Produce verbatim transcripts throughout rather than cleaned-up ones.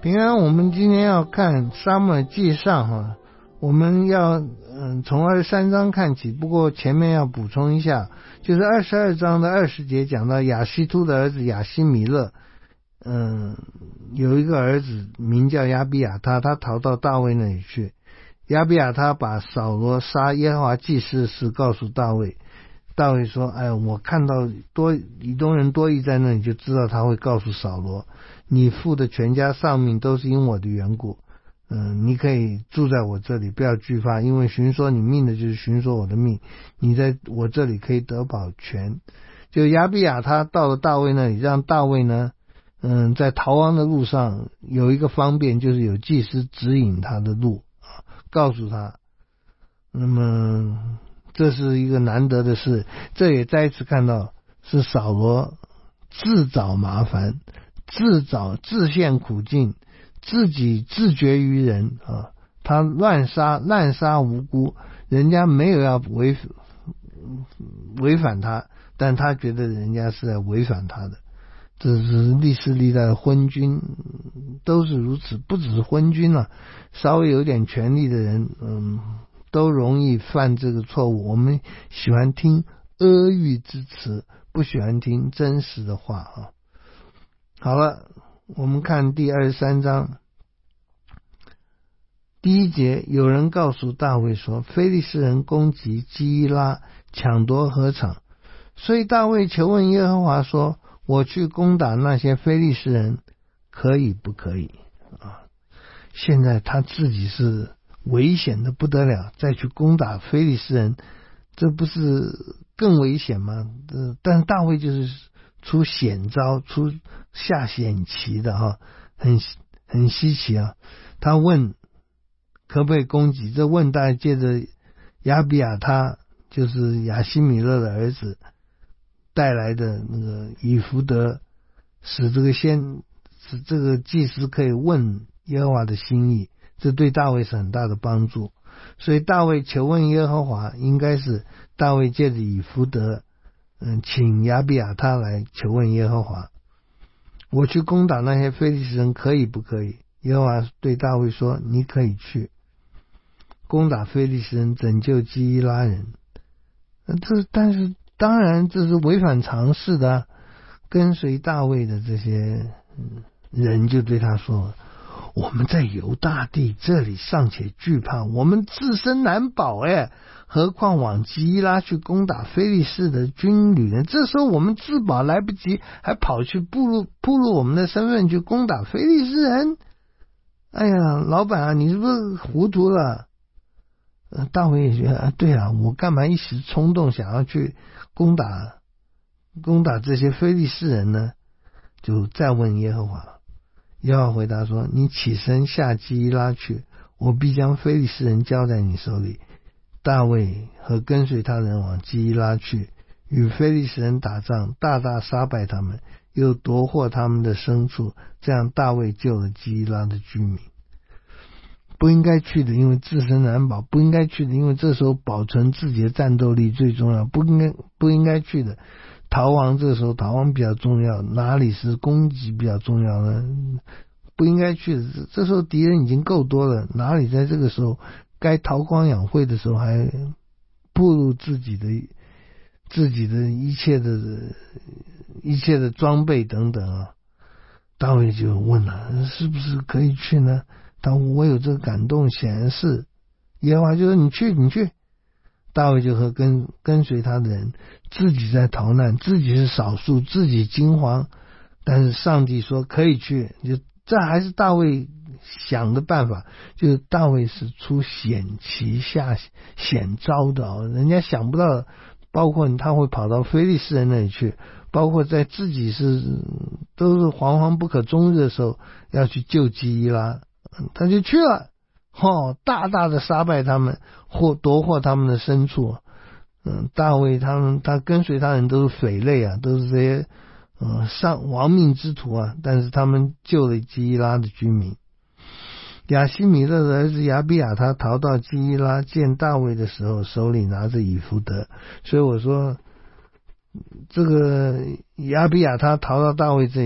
平安，我们今天要看撒母耳记上哈，我们要嗯从二十三章看起，不过前面要补充一下，就是二十二章的二十节讲到亚希突的儿子亚希米勒，嗯，有一个儿子名叫亚比亚他，他逃到大卫那里去。亚比亚他把扫罗杀耶和华祭司的事告诉大卫，大卫说：“哎，我看到多以东人多益在那里，就知道他会告诉扫罗，你父的全家丧命都是因我的缘故。嗯，你可以住在我这里，不要惧怕，因为寻索你命的就是寻索我的命，你在我这里可以得保全。”就亚比亚他到了大卫那里，让大卫呢，嗯，在逃亡的路上有一个方便，就是有祭司指引他的路啊，告诉他。那么这是一个难得的事，这也再一次看到是扫罗自找麻烦，自找自陷苦境，自己自绝于人啊！他乱杀滥杀无辜，人家没有要违违反他，但他觉得人家是在违反他的。这是历世历代的昏君都是如此，不只是昏君啊，稍微有点权力的人，嗯。都容易犯这个错误。我们喜欢听阿谀之词，不喜欢听真实的话啊。好了，我们看第二十三章第一节，有人告诉大卫说，非利士人攻击基拉，抢夺禾场，所以大卫求问耶和华说，我去攻打那些非利士人，可以不可以啊？现在他自己是危险的不得了，再去攻打非利士人，这不是更危险吗？呃、但是大卫就是出险招，出下险棋的哈，很很稀奇啊。他问可不可以攻击，这问大概借着亚比亚他就是亚希米勒的儿子带来的那个以弗得，使这个先使这个祭司可以问耶和华的心意，这对大卫是很大的帮助。所以大卫求问耶和华，应该是大卫借着以弗得，嗯，请亚比亚他来求问耶和华，我去攻打那些非利士人可以不可以？耶和华对大卫说，你可以去攻打非利士人，拯救基拉人。这但是当然这是违反常识的啊。跟随大卫的这些人就对他说，我们在犹大地这里尚且惧怕，我们自身难保哎，何况往基拉去攻打非利士的军旅呢？这时候我们自保来不及，还跑去暴露暴露我们的身份去攻打非利士人。哎呀，老板啊，你是不是糊涂了？呃，大卫也觉得啊，对啊，我干嘛一时冲动想要去攻打攻打这些非利士人呢？就再问耶和华。耶和华回答说，你起身下基拉去，我必将非利士人交在你手里。大卫和跟随他人往基拉去，与非利士人打仗，大大杀败他们，又夺获他们的牲畜，这样大卫救了基拉的居民。不应该去的，因为自身难保；不应该去的，因为这时候保存自己的战斗力最重要；不应该不应该去的，逃亡这时候逃亡比较重要，哪里是攻击比较重要呢？不应该去的，这时候敌人已经够多了，哪里在这个时候该韬光养晦的时候还暴露自己的自己的一切的一切的装备等等啊？大卫就问了，是不是可以去呢？但我有这个感动显示，耶和华就说你去你去。大卫就和跟跟随他的人自己在逃难，自己是少数，自己惊慌，但是上帝说可以去，就这还是大卫想的办法，就是大卫是出险棋下险招的哦，人家想不到，包括他会跑到非利士人那里去，包括在自己是都是惶惶不可终日的时候要去救基拉，他就去了。哦，大大的杀败他们，或夺获他们的牲畜。嗯，大卫他们他跟随他人都是匪类啊，都是这些嗯上亡命之徒啊，但是他们救了基拉的居民。亚希米勒的儿子亚比亚他逃到基拉见大卫的时候，手里拿着以弗得，所以我说这个亚比亚他逃到大卫这里，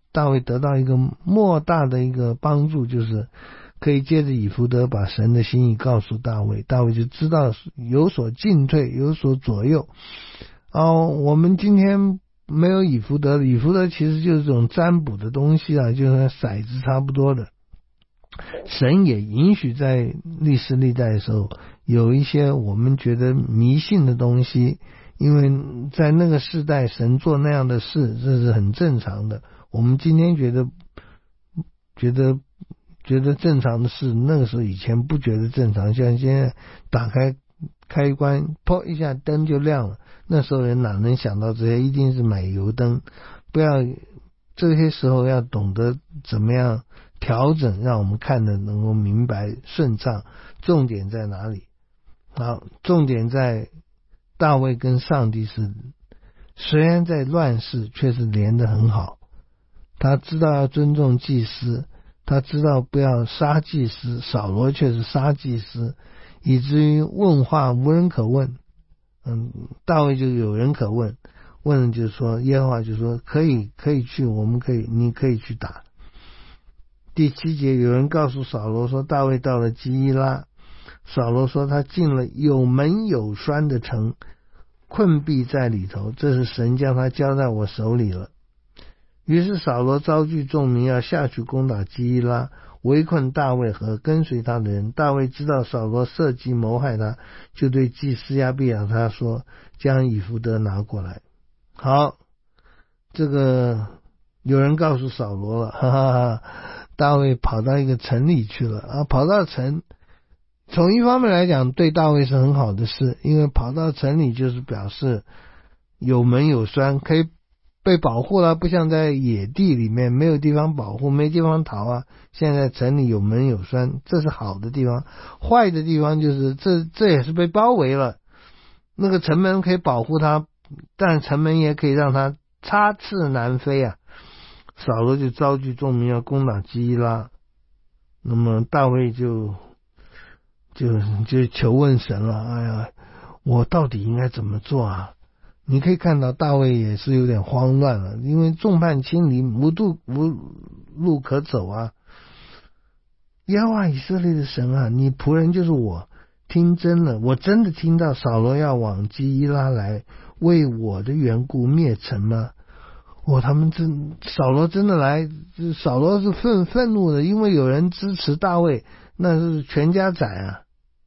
大卫得到一个莫大的一个帮助，就是可以借着以弗得把神的心意告诉大卫，大卫就知道有所进退，有所左右。哦，我们今天没有以弗得，以弗得其实就是这种占卜的东西啊，就和骰子差不多的。神也允许在历史历代的时候有一些我们觉得迷信的东西，因为在那个世代神做那样的事，这是很正常的。我们今天觉得觉得觉得正常的事，那个时候以前不觉得正常，像现在打开开关砰一下灯就亮了，那时候人哪能想到这些，一定是买油灯。不要这些时候要懂得怎么样调整，让我们看得能够明白顺畅。重点在哪里？好，重点在大卫跟上帝是虽然在乱世却是连得很好，他知道要尊重祭司，他知道不要杀祭司，扫罗却是杀祭司，以至于问话无人可问。嗯，大卫就有人可问，问了就说耶和华就说可以可以去，我们可以你可以去打。第七节有人告诉扫罗说大卫到了基伊拉，扫罗说他进了有门有栓的城，困闭在里头，这是神将他交在我手里了。于是扫罗召聚众民要下去攻打基伊拉，围困大卫和跟随他的人。大卫知道扫罗设计谋害他，就对祭司亚比亚他说将以弗得拿过来。好，这个有人告诉扫罗了，哈哈哈，大卫跑到一个城里去了啊！跑到城，从一方面来讲对大卫是很好的事，因为跑到城里就是表示有门有栓，可以被保护了，不像在野地里面没有地方保护，没地方逃啊。现在城里有门有栓，这是好的地方。坏的地方就是这这也是被包围了，那个城门可以保护他，但城门也可以让他插翅难飞啊。扫罗就召集众民要攻打基伊拉，那么大卫就就就求问神了，哎呀，我到底应该怎么做啊？你可以看到大卫也是有点慌乱了，因为众叛亲离，无路无路可走啊。耶和华以色列的神啊，你仆人就是我，听真了，我真的听到扫罗要往基伊拉来，为我的缘故灭城吗？哦，他们真扫罗真的来，扫罗是愤愤怒的，因为有人支持大卫，那是全家宰啊。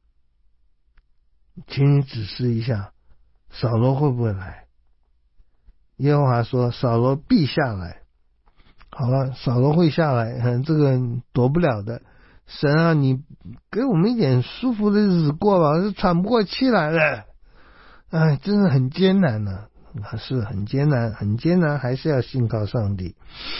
请你指示一下，扫罗会不会来？耶和华说扫罗必下来。好了，扫罗会下来，嗯，这个躲不了的。神啊，你给我们一点舒服的日子过吧，是喘不过气来了。哎，真的很艰难呢、啊，是很艰难，很艰难，还是要信靠上帝。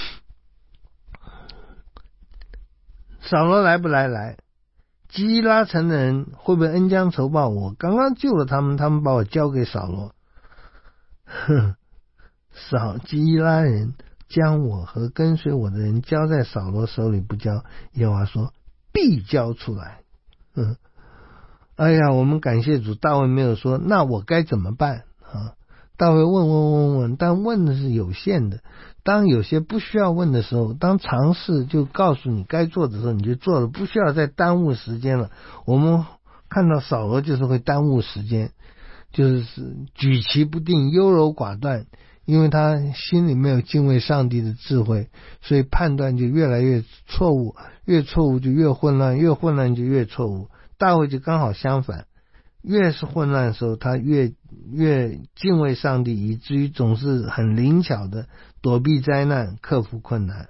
扫罗来不来？来。基伊拉城的人会不会恩将仇报？我刚刚救了他们，他们把我交给扫罗。哼，扫基伊拉人将我和跟随我的人交在扫罗手里不交，耶和华说必交出来。嗯，哎呀，我们感谢主，大卫没有说那我该怎么办啊？大卫问问问问，但问的是有限的。当有些不需要问的时候，当尝试就告诉你该做的时候，你就做了，不需要再耽误时间了。我们看到扫罗就是会耽误时间，就是举棋不定，优柔寡断，因为他心里没有敬畏上帝的智慧，所以判断就越来越错误，越错误就越混乱，越混乱就越错误。大卫就刚好相反，越是混乱的时候，他越越敬畏上帝，以至于总是很灵巧的躲避灾难，克服困难。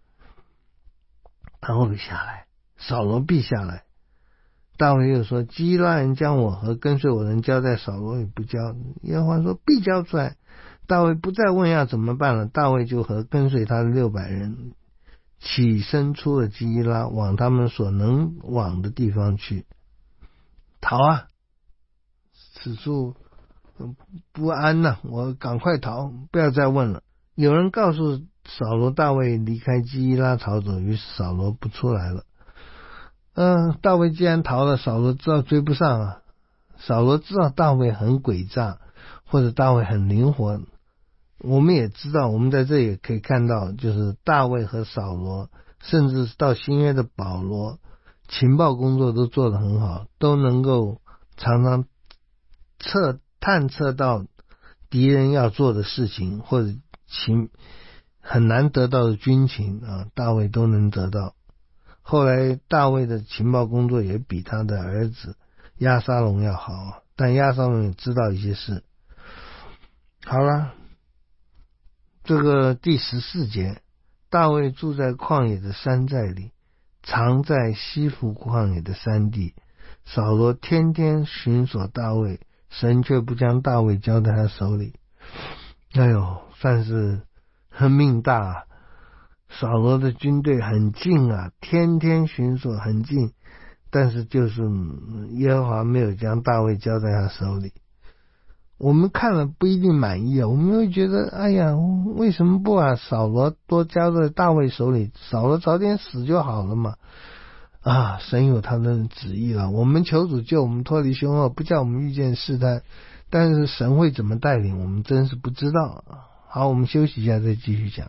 他会不会下来？扫罗必下来。大卫又说基伊拉人将我和跟随我的人交在扫罗也不交，耶和华说必交出来。大卫不再问要怎么办了，大卫就和跟随他的六百人起身出了基伊拉，往他们所能往的地方去。逃啊，此处不安呐、啊，我赶快逃，不要再问了。有人告诉扫罗大卫离开基伊拉逃走，于是扫罗不出来了。嗯、呃，大卫既然逃了，扫罗知道追不上啊。扫罗知道大卫很诡诈，或者大卫很灵活， 我们也知道，我们在这里也可以看到，就是大卫和扫罗，甚至到新约的保罗，情报工作都做得很好，都能够常常测探测到敌人要做的事情，或者情很难得到的军情啊，大卫都能得到。后来大卫的情报工作也比他的儿子押沙龙要好，但押沙龙也知道一些事。好了，这个第十四节，大卫住在旷野的山寨里，藏在西弗旷野的山地。扫罗天天寻索大卫，神却不将大卫交在他手里。哎呦，算是命大啊！扫罗的军队很近啊，天天寻索很近，但是就是耶和华没有将大卫交在他手里。我们看了不一定满意啊，我们会觉得哎呀，为什么不把扫罗多交在大卫手里，扫罗早点死就好了嘛。啊，神有他的旨意了，我们求主救我们脱离凶恶，不叫我们遇见试探，但是神会怎么带领我们真是不知道。好，我们休息一下再继续讲。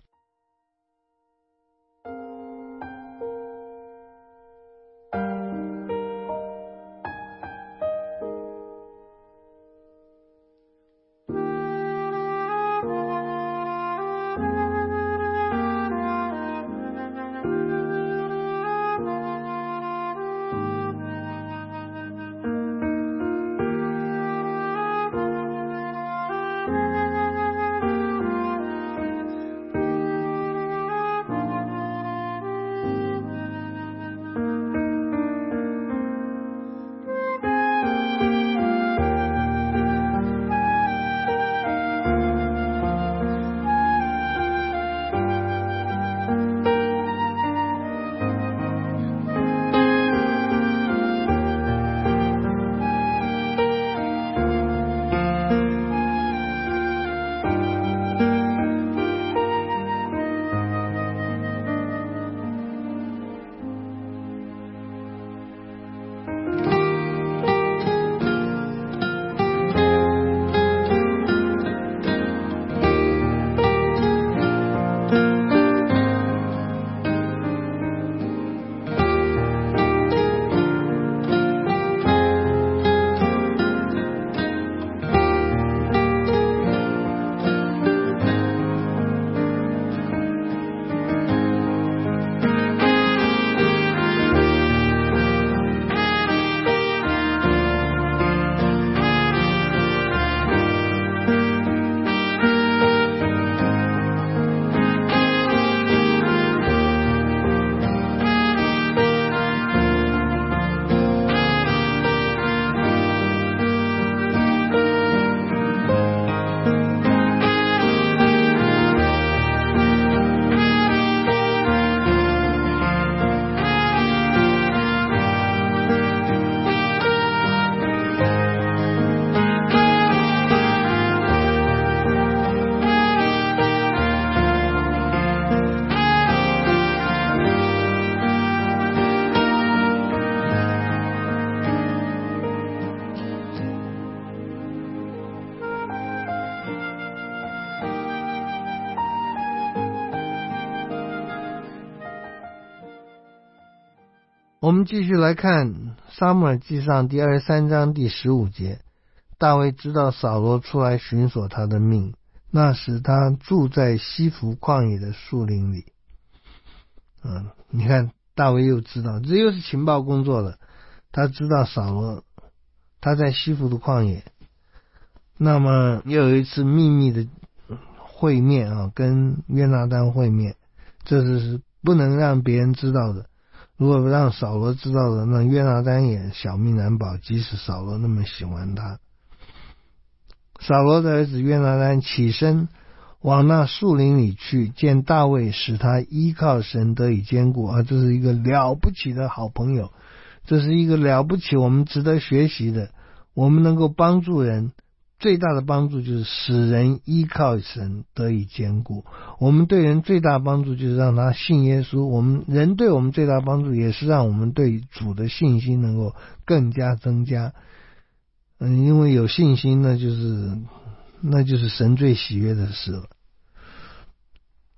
我们继续来看撒母耳记上第二十三章第十五节，大卫知道扫罗出来寻索他的命，那时他住在西弗旷野的树林里。嗯，你看大卫又知道，这又是情报工作了，他知道扫罗他在西弗的旷野，那么又有一次秘密的会面啊，跟约拿单会面，这是不能让别人知道的。如果让扫罗知道了，那约拿单也小命难保，即使扫罗那么喜欢他。扫罗的儿子约拿单起身往那树林里去，见大卫，使他依靠神得以坚固。啊，这是一个了不起的好朋友，这是一个了不起我们值得学习的。我们能够帮助人，最大的帮助就是使人依靠神得以坚固。我们对人最大帮助就是让他信耶稣，我们人对我们最大帮助也是让我们对主的信心能够更加增加。嗯，因为有信心呢，就是那就是神最喜悦的事了。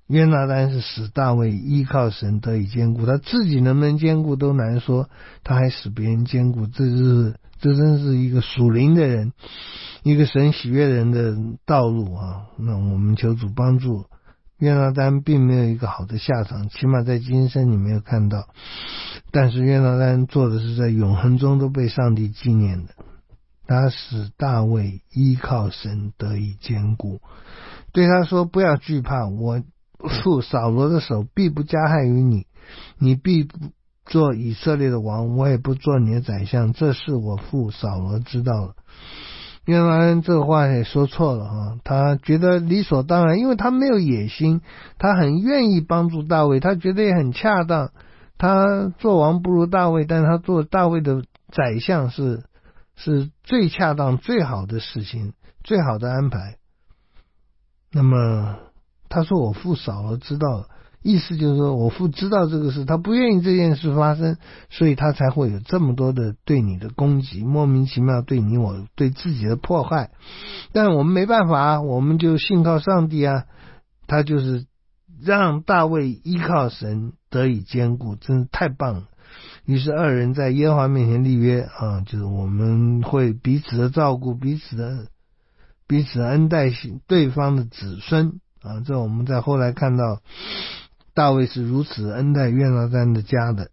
约拿单是使大卫依靠神得以坚固，他自己能不能坚固都难说，他还使别人坚固，这是这真是一个属灵的人，一个神喜悦人的道路啊！那我们求主帮助。约拿单并没有一个好的下场，起码在今生你没有看到，但是约拿单做的是在永恒中都被上帝纪念的，他使大卫依靠神得以坚固，对他说不要惧怕，我父扫罗的手必不加害于你，你必不做以色列的王，我也不做你的宰相，这是我父扫罗知道了。约拿单这话也说错了啊，他觉得理所当然，因为他没有野心，他很愿意帮助大卫，他觉得也很恰当，他做王不如大卫，但他做大卫的宰相是是最恰当最好的事情，最好的安排。那么他说我父扫罗知道了，意思就是说我父知道这个事，他不愿意这件事发生，所以他才会有这么多的对你的攻击，莫名其妙对你我对自己的迫害。但我们没办法啊，我们就信靠上帝啊，他就是让大卫依靠神得以坚固，真是太棒了。于是二人在耶和华面前立约啊，就是我们会彼此的照顾，彼此的彼此恩待对方的子孙啊，这我们在后来看到大卫是如此恩待约拿单的家的。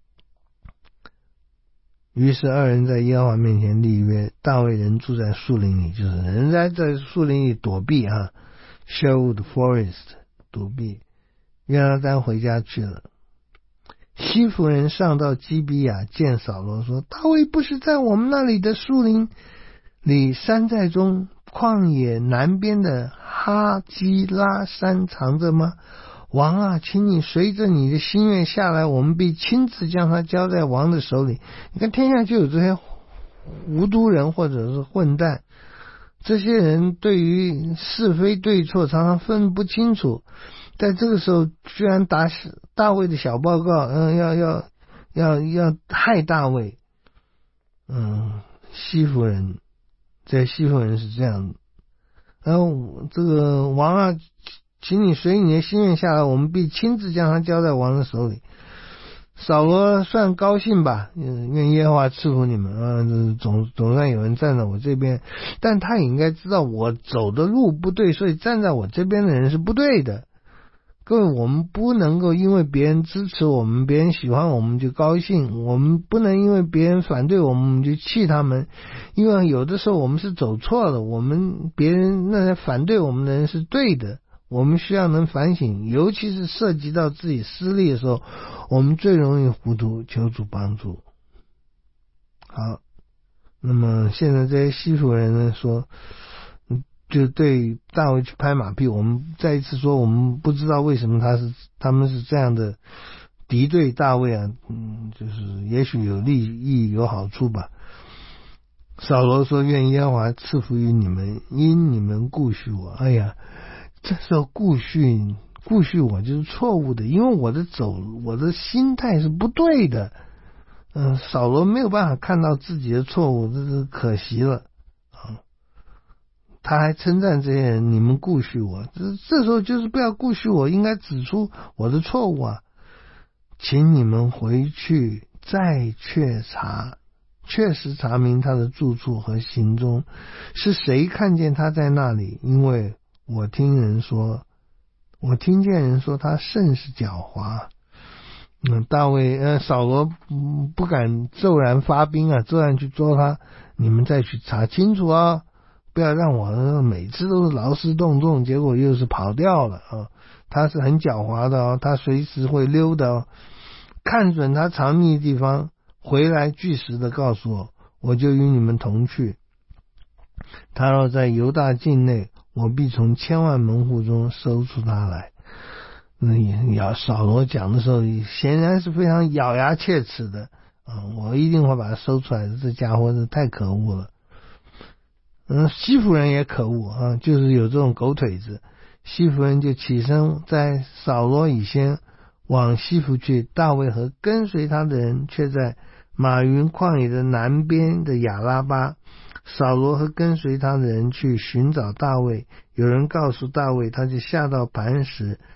于是二人在耶和华面前立约，大卫人住在树林里，就是人在在树林里躲避啊 Sherwood Forest 躲避。约拿单回家去了。西弗人上到基比亚见扫罗说，大卫不是在我们那里的树林里山寨中旷野南边的哈基拉山藏着吗？王啊，请你随着你的心愿下来，我们必亲自将他交在王的手里。你看天下就有这些糊涂人或者是混蛋，这些人对于是非对错常常分不清楚，在这个时候居然打大卫的小报告，嗯，要要要要害大卫。嗯，西弗人在西弗人是这样的，然后这个王啊，请你随你的心愿下来，我们必亲自将他交在王的手里。扫罗算高兴吧，嗯，愿耶和华赐福你们啊，总总算有人站在我这边，但他也应该知道我走的路不对，所以站在我这边的人是不对的。各位，我们不能够因为别人支持我们，别人喜欢我们就高兴，我们不能因为别人反对我们，我们就气他们，因为有的时候我们是走错了，我们别人那些反对我们的人是对的，我们需要能反省，尤其是涉及到自己私利的时候，我们最容易糊涂，求主帮助。好，那么现在这些西弗人呢说，就对大卫去拍马屁，我们再一次说，我们不知道为什么他是他们是这样的敌对大卫啊，嗯，就是也许有利益有好处吧。扫罗说，愿耶和华赐福于你们，因你们顾恤我。哎呀，这时候顾恤顾恤我就是错误的，因为我的走我的心态是不对的。嗯，扫罗没有办法看到自己的错误，这是可惜了啊。他还称赞这些人，你们顾恤我，这这时候就是不要顾恤我，应该指出我的错误啊。请你们回去再确查，确实查明他的住处和行踪，是谁看见他在那里，因为我听人说我听见人说他甚是狡猾。嗯，大卫呃扫罗嗯不敢骤然发兵啊，骤然去捉他，你们再去查清楚啊，不要让我每次都是劳师动众，结果又是跑掉了啊！他是很狡猾的哦，他随时会溜的哦，看准他藏匿的地方，回来据实的告诉我，我就与你们同去。他若在犹大境内，我必从千万门户中搜出他来。嗯，咬扫罗讲的时候，显然是非常咬牙切齿的啊！我一定会把他搜出来的，这家伙是太可恶了。嗯，西弗人也可恶啊，就是有这种狗腿子。西弗人就起身在扫罗以先往西弗去，大卫和跟随他的人却在马云旷野的南边的亚拉巴。扫罗和跟随他的人去寻找大卫，有人告诉大卫，他就下到磐石，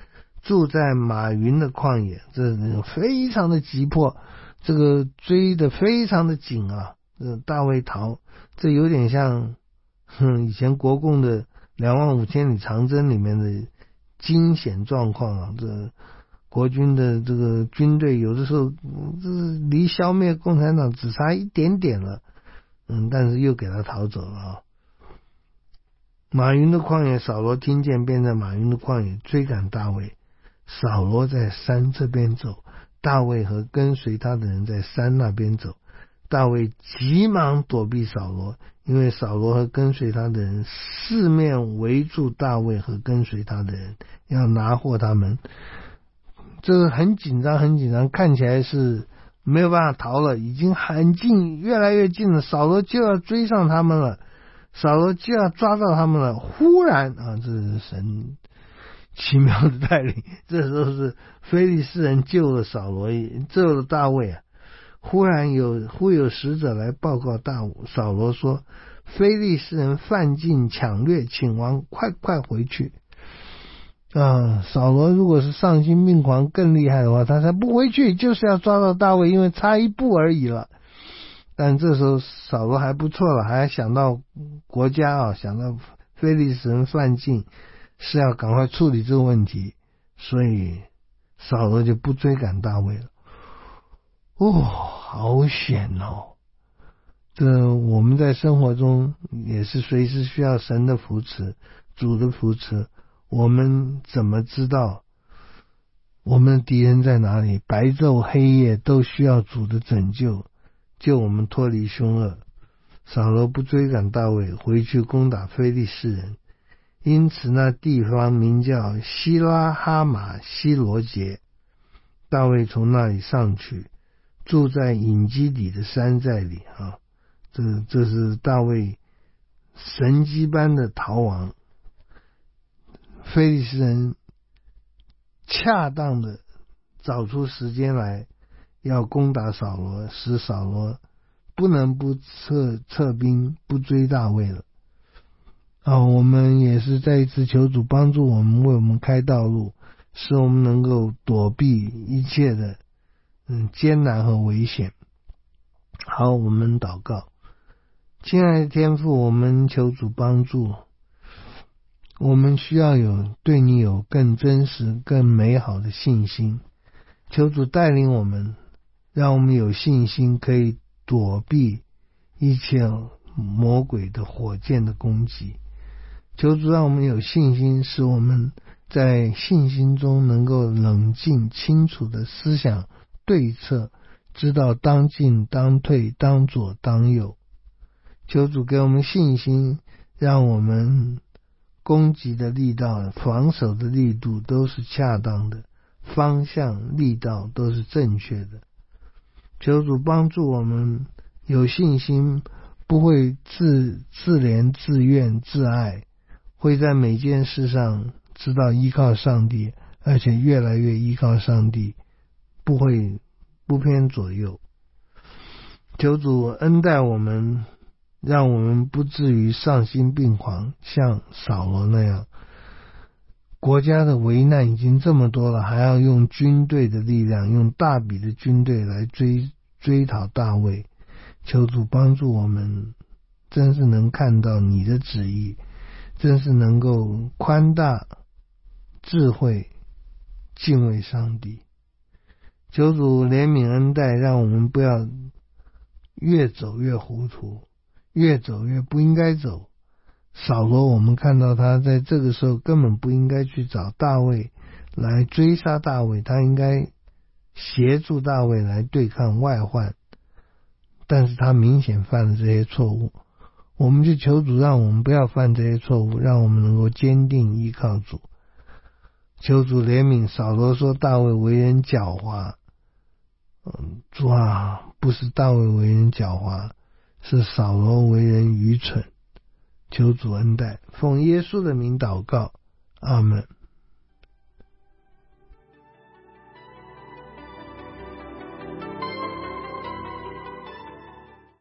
住在马云的旷野，这非常的急迫，这个追得非常的紧啊。这大卫逃，这有点像哼以前国共的两万五千里长征里面的惊险状况啊。这国军的这个军队有的时候这离消灭共产党只差一点点了，嗯，但是又给他逃走了啊。马云的旷野，扫罗听见，便在马云的旷野追赶大卫。扫罗在山这边走，大卫和跟随他的人在山那边走。大卫急忙躲避扫罗，因为扫罗和跟随他的人四面围住大卫和跟随他的人，要拿获他们。这个很紧张很紧张，看起来是没有办法逃了，已经很近，越来越近了，扫罗就要追上他们了，扫罗就要抓到他们了。忽然啊，这是神奇妙的带领，这时候是非利士人救了扫罗，救了大卫啊。忽然有忽有使者来报告大扫罗说，非利士人犯境抢掠，请王快快回去。啊，扫罗如果是丧心病狂更厉害的话，他才不回去，就是要抓到大卫，因为差一步而已了。但这时候扫罗还不错了，还想到国家啊，想到非利士人犯境，是要赶快处理这个问题，所以扫罗就不追赶大卫了。哦，好险哦！这我们在生活中也是随时需要神的扶持，主的扶持。我们怎么知道我们的敌人在哪里？白昼黑夜都需要主的拯救，救我们脱离凶恶。扫罗不追赶大卫，回去攻打非利士人，因此那地方名叫希拉哈马希罗杰。大卫从那里上去，住在隐基底的山寨里啊。这这是大卫神迹般的逃亡。非利士人恰当的找出时间来要攻打扫罗，使扫罗不能不撤撤兵，不追大卫了啊！我们也是再一次求主帮助我们，为我们开道路，使我们能够躲避一切的嗯艰难和危险。好，我们祷告。亲爱的天父，我们求主帮助，我们需要有对你有更真实更美好的信心，求主带领我们，让我们有信心可以躲避一切魔鬼的火箭的攻击。求主让我们有信心，使我们在信心中能够冷静清楚的思想对策，知道当进当退当左当右。求主给我们信心，让我们攻击的力道防守的力度都是恰当的，方向力道都是正确的。求主帮助我们有信心，不会自自怜自怨自爱，会在每件事上知道依靠上帝，而且越来越依靠上帝，不会不偏左右。求主恩待我们，让我们不至于丧心病狂，像扫罗那样。国家的危难已经这么多了，还要用军队的力量，用大笔的军队来追追讨大卫。求主帮助我们，真是能看到你的旨意，真是能够宽大智慧敬畏上帝。求主怜悯恩待，让我们不要越走越糊涂，越走越不应该走。扫罗我们看到他在这个时候根本不应该去找大卫来追杀大卫，他应该协助大卫来对抗外患，但是他明显犯了这些错误。我们就求主让我们不要犯这些错误，让我们能够坚定依靠主。求主怜悯。扫罗说大卫为人狡猾，嗯，主啊，不是大卫为人狡猾，是扫罗为人愚蠢。求主恩待，奉耶稣的名祷告，阿们。